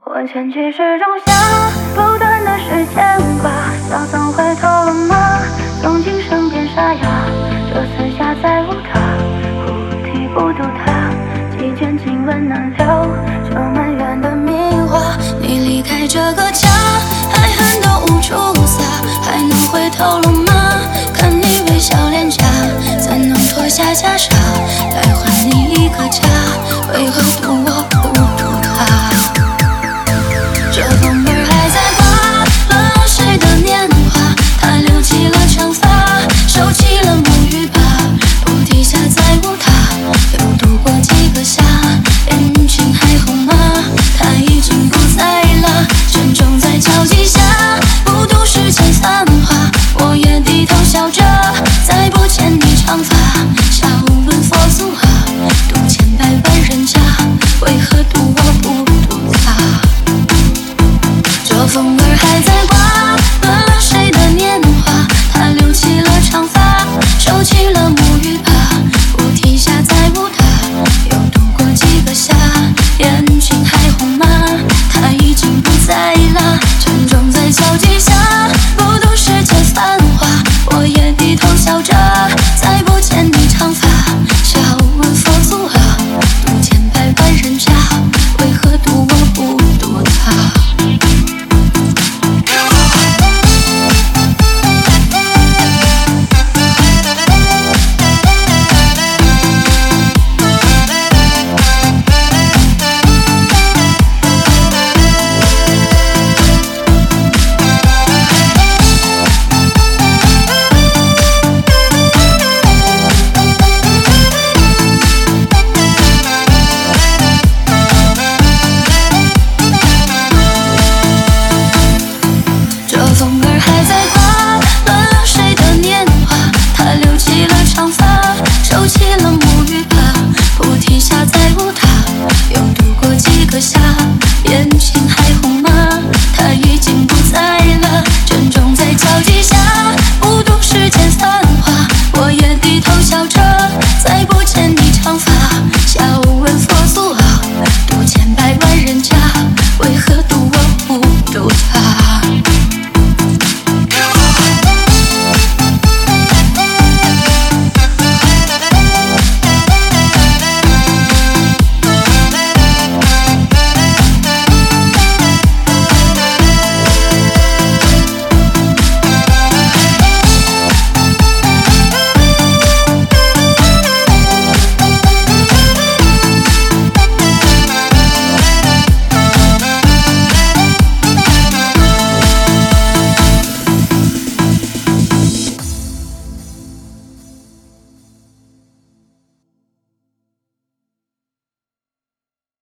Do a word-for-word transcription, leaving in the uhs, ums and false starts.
我前期是种下，不断的是牵挂，想曾回头了吗？从今生变沙哑，这次下再无他，不提不读他，几卷经文难留，这满园的名花。你离开这个家，爱恨都无处撒，还能回头了吗？